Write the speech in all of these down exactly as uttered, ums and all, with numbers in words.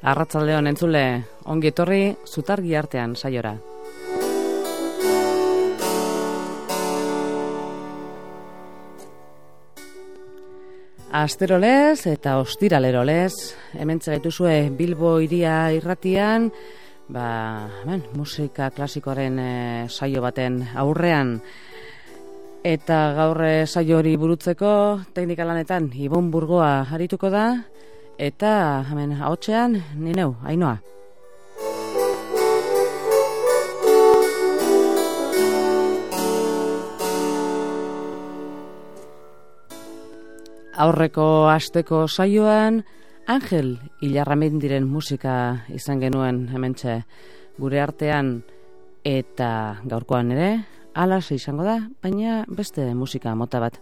Arratsaldeon entzule, ongi etorri Zutargi artean saiora. Asterolez eta ostiralerolez, hementxe gaituzue Bilbo hiria irratian, ba, ben, musika klasikoaren e, saio baten aurrean. Eta gaur e, saio hori burutzeko teknikalanetan Ibon Burgoa arituko da, eta hemen ahotsean ni neu, Ainoa. Aurreko asteko saioan Angel Ilarramendiren musika izan genuen hementxe gure artean, eta gaurkoan ere alas izango da, baina beste musika mota bat.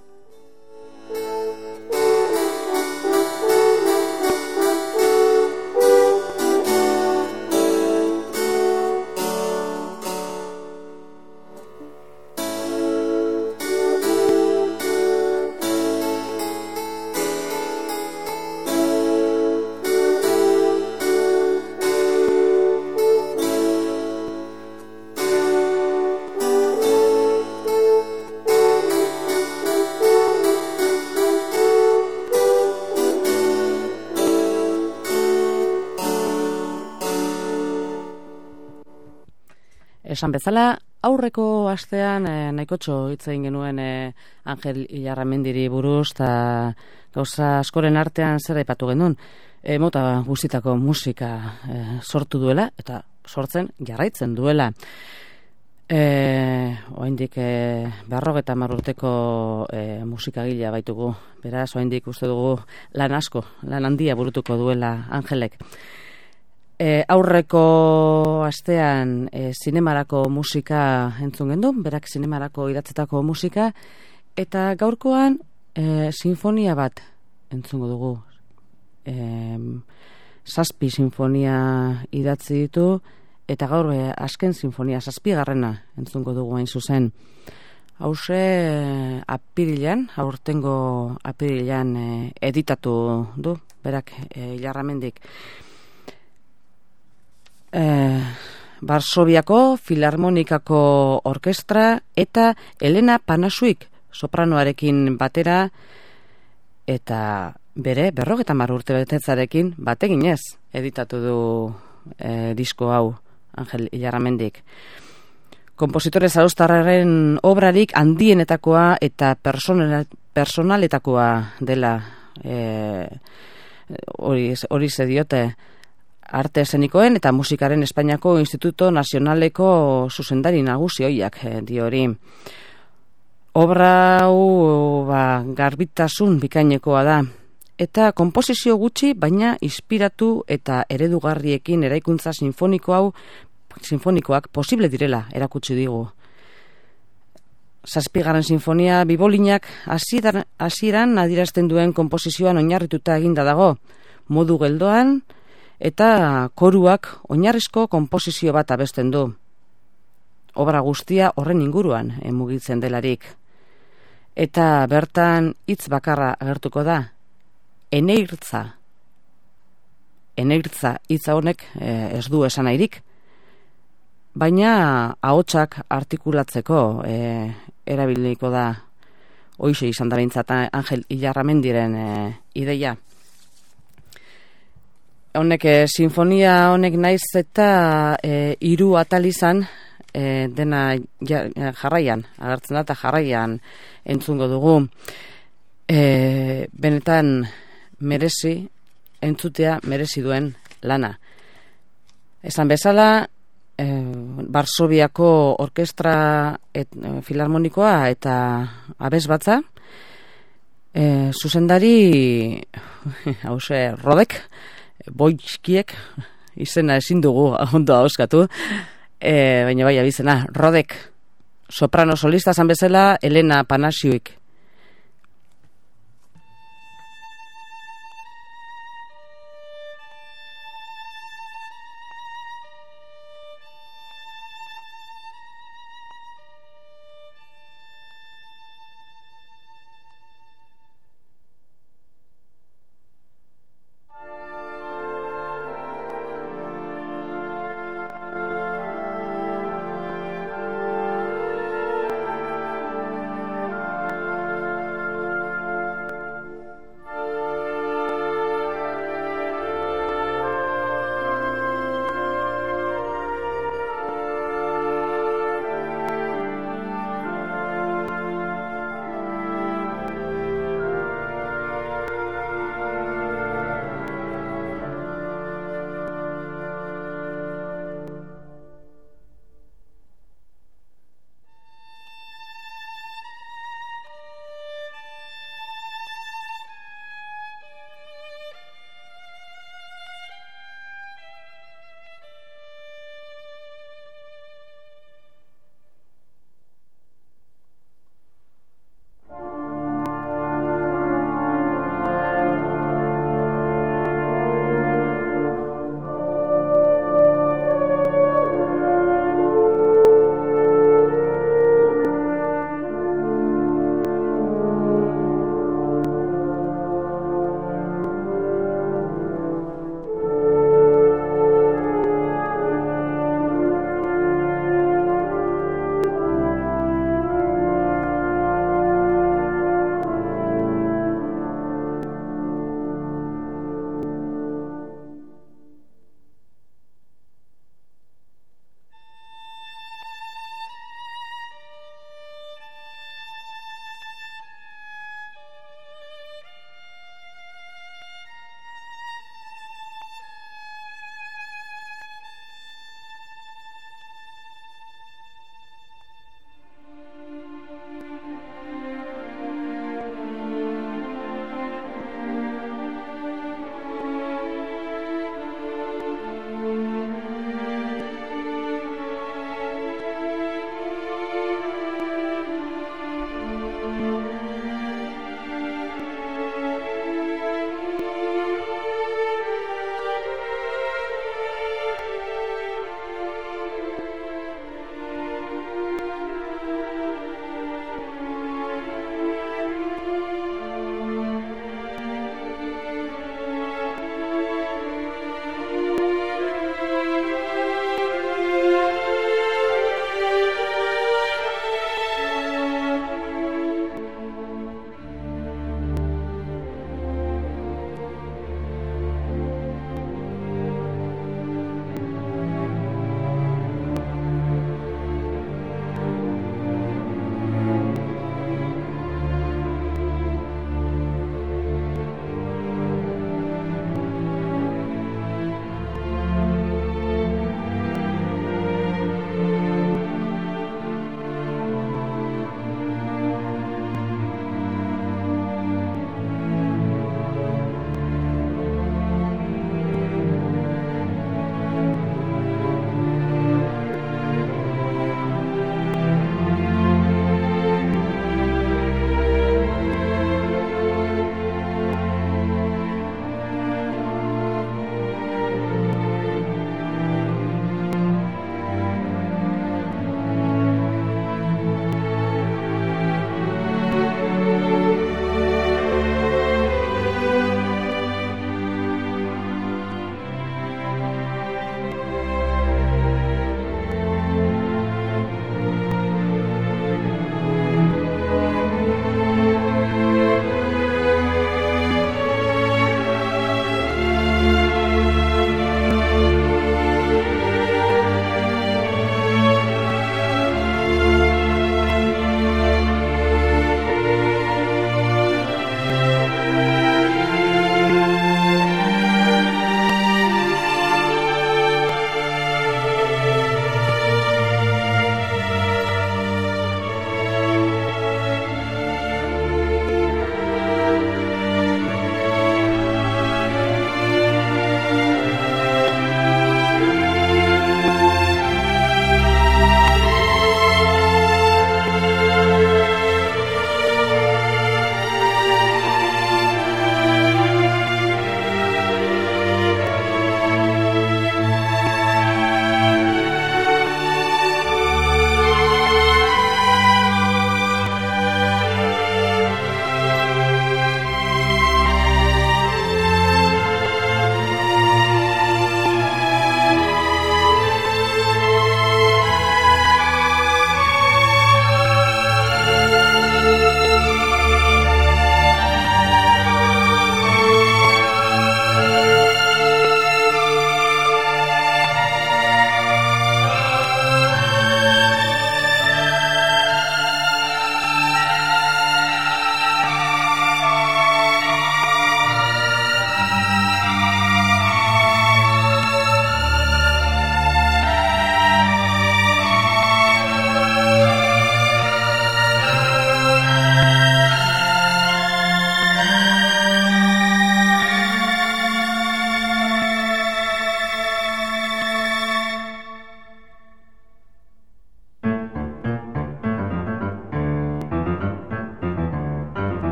Esan bezala, aurreko astean eh, nahikotxo hitz egin genuen eh, Angel Ilarramendiri buruz, eta gauza askoren artean zer aipatu genuen. E, mota guztitako musika eh, sortu duela, eta sortzen jarraitzen duela. E, oaindik eh, berrogeta hamar urteko eh, musikagilea baitugu. Beraz, oaindik uste dugu lan asko, lan handia burutuko duela Angelek. E, aurreko astean e, zinemarako musika entzun gendun, berak zinemarako idatzetako musika, eta gaurkoan e, sinfonia bat entzungo dugu. E, zazpi sinfonia idatzi ditu, eta gaur e, azken sinfonia zazpigarrena entzungo dugu hain zuzen. Hauze e, apirilean, aurtengo apirilean e, editatu du, berak e, Ilarramendik. Eh, Varsoviako Filarmonikako Orkestra eta Elena Panasuik sopranoarekin batera, eta bere berrogeta hamar urte betetzarekin bateginez editatu du eh, disko hau Angel Ilarramendik. Kompositore zarauztarraren obrarik handienetakoa eta personal, personaletakoa dela, eh, hori, hori ze diote Arte Eszenikoen eta Musikaren Espainiako Instituto Nazionaleko zuzendari nagusi hoiak dio hori. Obra hau ba, garbitasun bikainekoa da, eta konposizio gutxi baina inspiratu eta eredugarriekin eraikuntza sinfoniko hau sinfonikoak posible direla erakutsi digu. Zazpigarren sinfonia bibolinak hasieran adierazten duen konposizioan oinarrituta eginda dago, modu geldoan, eta koruak oinarrizko konposizio bat abesten du. Obra guztia horren inguruan mugitzen delarik. Eta bertan hitz bakarra agertuko da, eneirtza. Eneirtza hitza honek ez du esan nahirik, baina ahotsak artikulatzeko e, erabiliko da, hoixe izan da behintzat Angel Ilarramendiren e, ideia. Honek, e, sinfonia honek naiz eta e, hiru atal izan, e, dena ja, jarraian, agertzen da eta jarraian entzungo dugu. E, benetan merezi, entzutea merezi duen lana. Esan bezala, e, Varsoviako Orkestra et, e, Filarmonikoa eta abesbatza, e, zuzendari hauze Rodek, Boitskiek, izena ezin dugu ondo ahoskatu, e, baina bai abizena, Rodek, soprano solista zan bezala, Elena Panasiuk.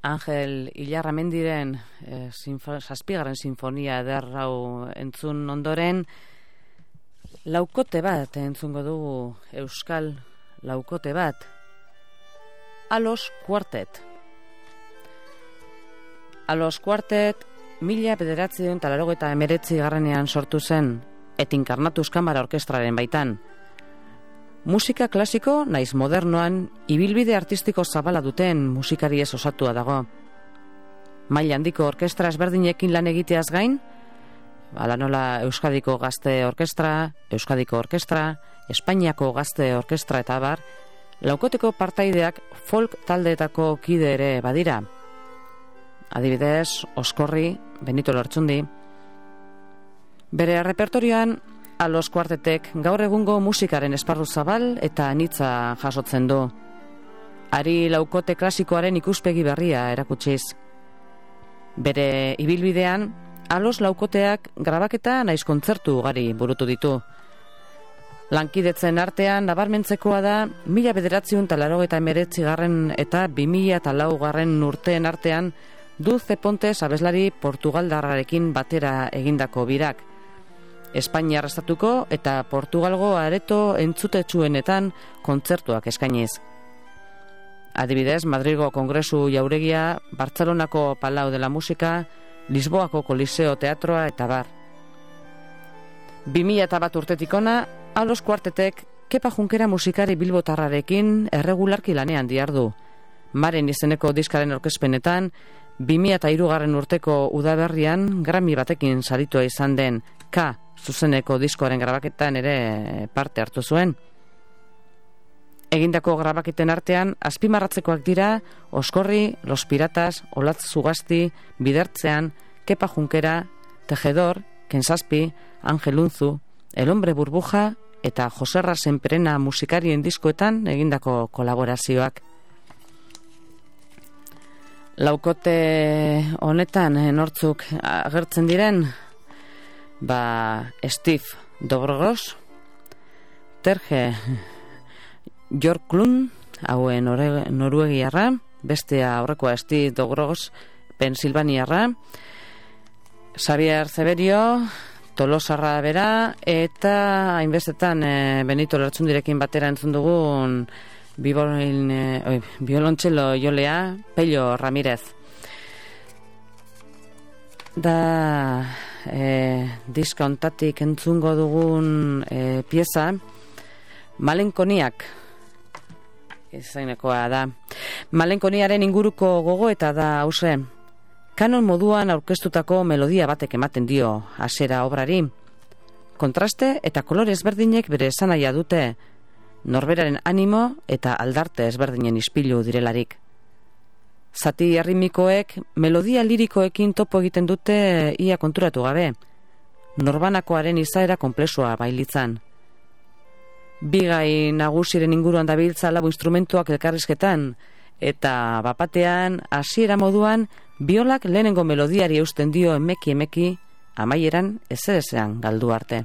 Angel Ilarramendiren e, sinfo, zazpigarren sinfonia eder hau entzun ondoren, laukote bat entzungo dugu, euskal laukote bat, Alos Quartet. Alos Quartet, mila bederatziehun eta laurogeita hemeretzi garranean sortu zen, et Inkarnatus Kamara Orkestraren baitan. Musika klasiko naiz modernoan ibilbide artistiko zabala duten musikariez osatua dago. Maila handiko orkestra ezberdinekin lan egiteaz gain, ala nola Euskadiko Gazte Orkestra, Euskadiko Orkestra, Espainiako Gazte Orkestra eta abar, laukoteko partaideak folk taldeetako kide ere badira. Adibidez, Oskorri, Benito Lertxundi. Bere repertorioan, Alos Quartetek gaur egungo musikaren esparru zabal eta anitza jasotzen du. Ari laukote klasikoaren ikuspegi berria erakutsiz. Bere ibilbidean, Alos laukoteak grabaketa naiz kontzertu ugari burutu ditu. Lankidetzen artean nabarmentzekoa da mila bederatziehun eta laurogeita hemeretzi garren eta bi mila eta lau garren urteen artean Dulce Pontes abeslari portugaldarrarekin batera egindako birak. Espainiar estatuko eta Portugalgo areto entzutetsuenetan kontzertuak eskainiz. Adibidez, Madrilgo Kongresu Jauregia, Bartzelonako Palau de la Música, Lisboako Coliseo Teatroa eta bar. bi mila eta bat urtetik ona, Alos Quartetek Kepa Junkera musikari bilbotarrarekin erregularki lanean diardu. Maren izeneko diskaren aurkezpenetan, bi mila eta hirugarren urteko udaberrian Grammy batekin saritua izan den K zuzeneko diskoaren grabaketan ere parte hartu zuen. Egindako grabaketen artean azpimarratzekoak dira Oskorri, Los Piratas, Olatz Zugasti, Bidertzean, Kepa Junkera, Tejedor, Kensazpi, Angel Unzu, El Hombre Burbuja eta Joserra Senperena musikarien diskoetan egindako kolaborazioak. Laukote honetan nortzuk agertzen diren, ba Steve Dobrogos, Terje Jorklund, hauen noruegiarra, bestea aurrekoa Steve Dobrogos, Pensilvaniarra, Xavier Zeberio, Tolosarra bera, eta hainbestetan e, Benito Lertxundirekin batera entzun dugun bibolin, e, biolontxelo jolea, Pello Ramirez. Da e, diska ontatik entzungo dugun e, pieza, Malenkoniak izainekoa da. Malenkoniaren inguruko gogoeta da hause. Kanon moduan aurkeztutako melodia batek ematen dio hasiera obrari. Kontraste eta kolore ezberdinek bere esanahia dute, norberaren animo eta aldarte ezberdinen ispilu direlarik. Zati arrimikoek melodia lirikoekin topo egiten dute ia konturatu gabe. Norbanakoaren izaera konplexua bailitzan. Bigai nagusiren inguruan dabiltza lau instrumentuak elkarrizketan, eta bapatean, hasiera moduan, biolak lehenengo melodiari eusten dio emeki emeki, amaieran ezerezean galdu arte.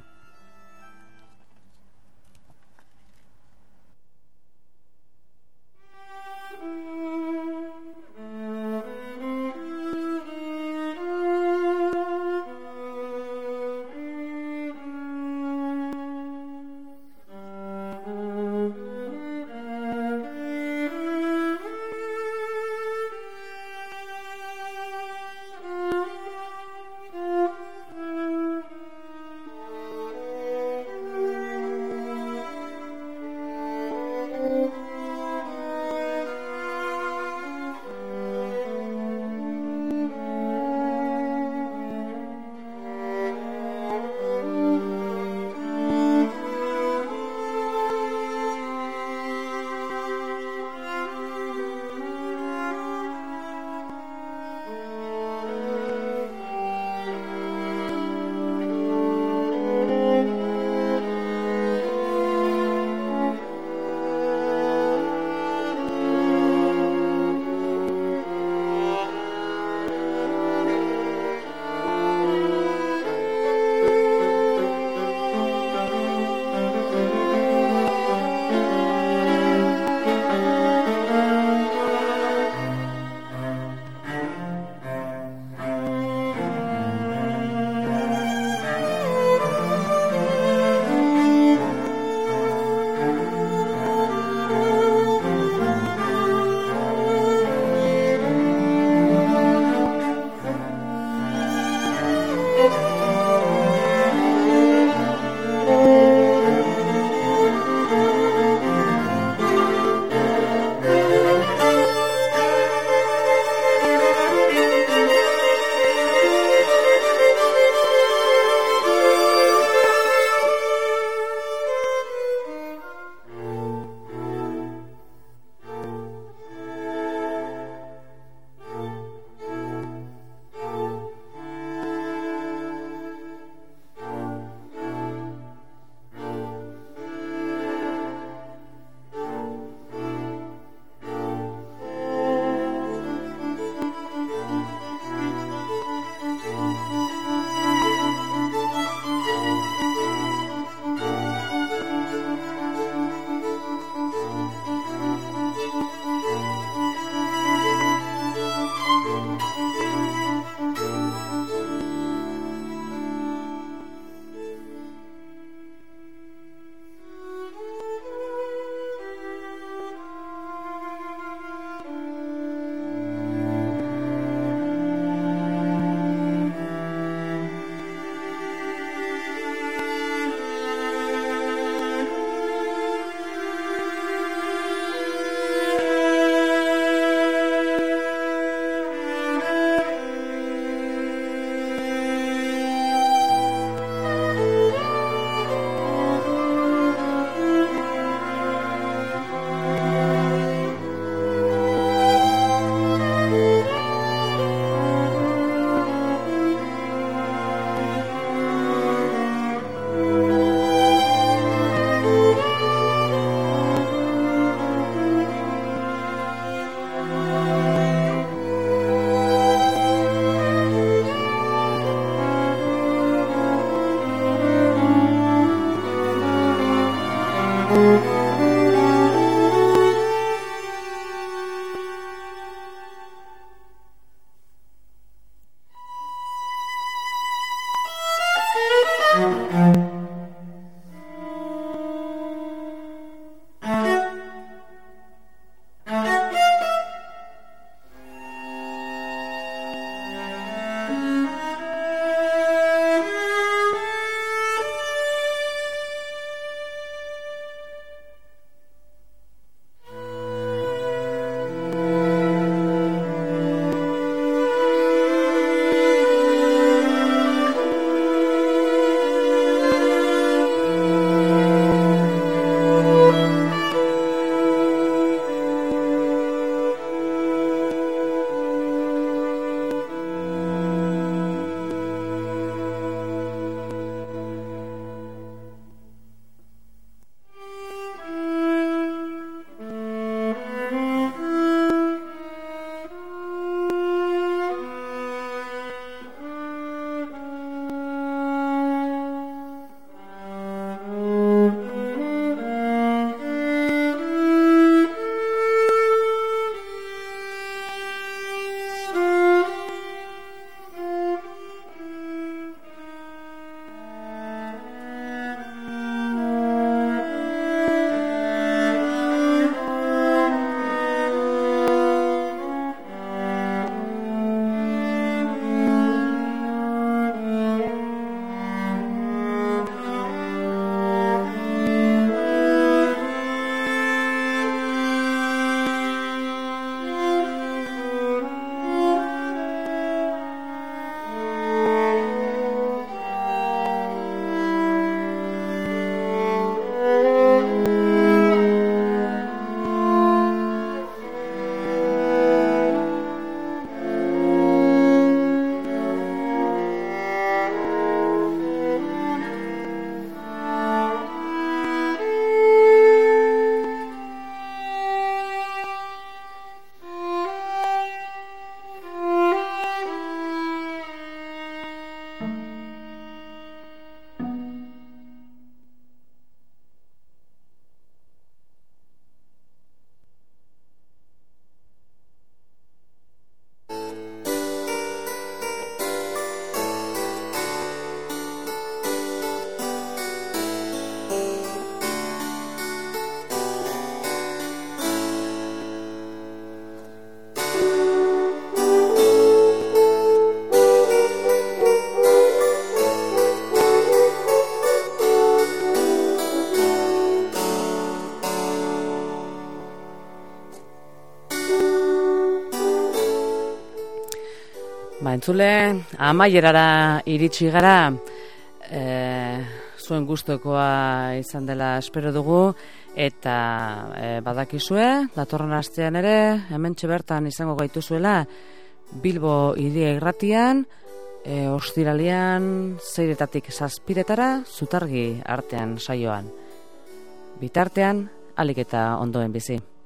Ba, entzule, amaierara iritsi gara, e, zuen gustukoa izan dela espero dugu, eta e, badakizue, datorren astean ere, hementxe bertan izango gaituzuela, Bilbo Hiria Irratian, e, ostiralean seiretatik zazpiretara, zutargi artean saioan. Bitartean, ahalik eta ondoen bizi.